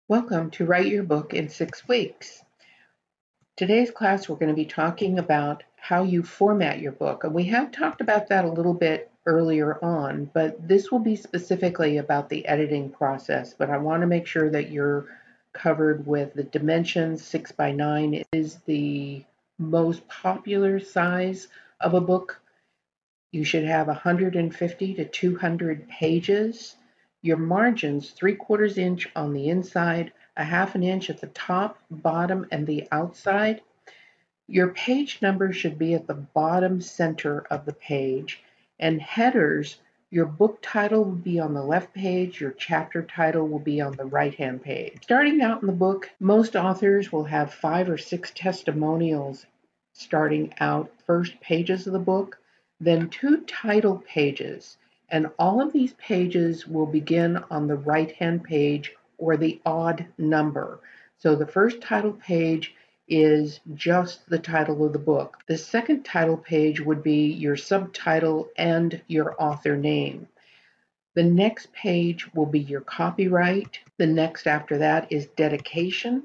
Welcome to Write Your Book in 6 Weeks. Today's class, we're going to be talking about how you format your book. And we have talked about that a little bit earlier on, but this will be specifically about the editing process. But I want to make sure that you're covered with the dimensions. 6 by 9 is the most popular size of a book. You should have 150 to 200 pages. Your margins, 3/4 inch on the inside, a 1/2 inch at the top, bottom, and the outside. Your page number should be at the bottom center of the page. And headers, your book title will be on the left page, your chapter title will be on the right-hand page. Starting out in the book, most authors will have 5 or 6 testimonials starting out first pages of the book, then 2 title pages, and all of these pages will begin on the right-hand page or the odd number. So the first title page is just the title of the book. The second title page would be your subtitle and your author name. The next page will be your copyright. The next after that is dedication.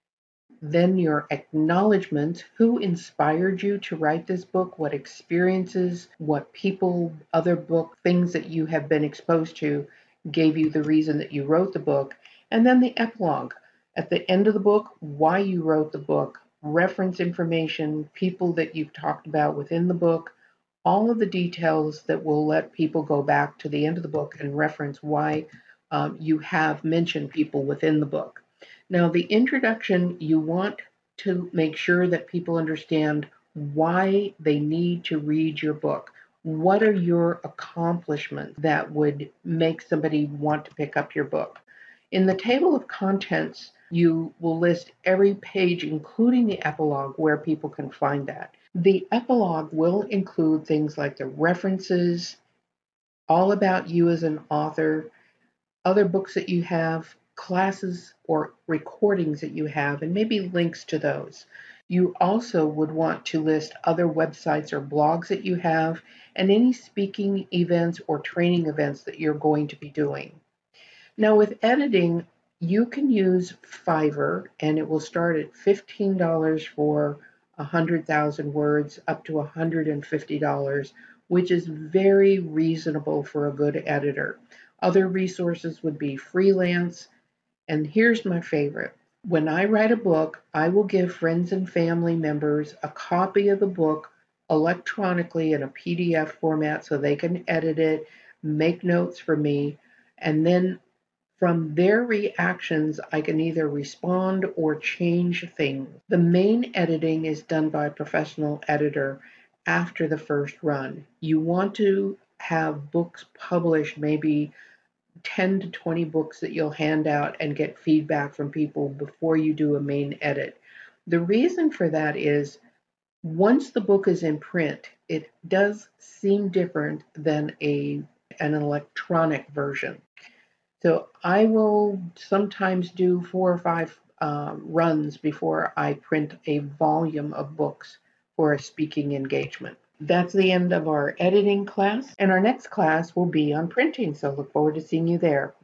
Then your acknowledgments, who inspired you to write this book, what experiences, what people, other book, things that you have been exposed to gave you the reason that you wrote the book. And then the epilogue. At the end of the book, why you wrote the book, reference information, people that you've talked about within the book, all of the details that will let people go back to the end of the book and reference why you have mentioned people within the book. Now, the introduction, you want to make sure that people understand why they need to read your book. What are your accomplishments that would make somebody want to pick up your book? In the table of contents, you will list every page, including the epilogue, where people can find that. The epilogue will include things like the references, all about you as an author, other books that you have, classes or recordings that you have, and maybe links to those. You also would want to list other websites or blogs that you have and any speaking events or training events that you're going to be doing. Now, with editing, you can use Fiverr and it will start at $15 for 100,000 words up to $150, which is very reasonable for a good editor. Other resources would be freelance. And here's my favorite. When I write a book, I will give friends and family members a copy of the book electronically in a PDF format so they can edit it, make notes for me, and then from their reactions, I can either respond or change things. The main editing is done by a professional editor after the first run. You want to have books published, maybe 10 to 20 books that you'll hand out and get feedback from people before you do a main edit. The reason for that is once the book is in print, it does seem different than an electronic version. So I will sometimes do 4 or 5 runs before I print a volume of books for a speaking engagement. That's the end of our editing class, and our next class will be on printing, so look forward to seeing you there.